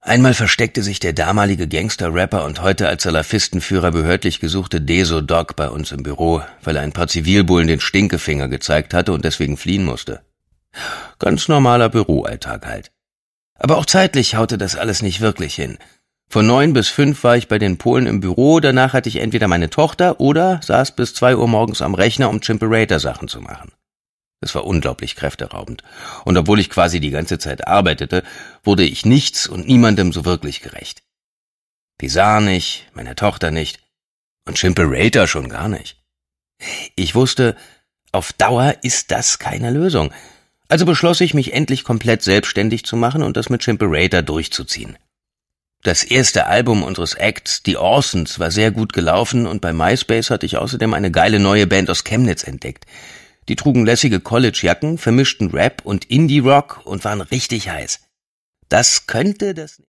Einmal versteckte sich der damalige Gangster-Rapper und heute als Salafistenführer behördlich gesuchte Deso Doc bei uns im Büro, weil er ein paar Zivilbullen den Stinkefinger gezeigt hatte und deswegen fliehen musste. Ganz normaler Büroalltag halt. Aber auch zeitlich haute das alles nicht wirklich hin. Von 9 bis 5 war ich bei den Polen im Büro, danach hatte ich entweder meine Tochter oder saß bis 2 Uhr morgens am Rechner, um Chimperator-Sachen zu machen. Das war unglaublich kräfteraubend. Und obwohl ich quasi die ganze Zeit arbeitete, wurde ich nichts und niemandem so wirklich gerecht. Pisar nicht, meine Tochter nicht und Chimperator schon gar nicht. Ich wusste, auf Dauer ist das keine Lösung. Also beschloss ich, mich endlich komplett selbstständig zu machen und das mit Chimperator durchzuziehen. Das erste Album unseres Acts, die Orsons, war sehr gut gelaufen und bei MySpace hatte ich außerdem eine geile neue Band aus Chemnitz entdeckt. Die trugen lässige Collegejacken, vermischten Rap und Indie-Rock und waren richtig heiß. Das könnte das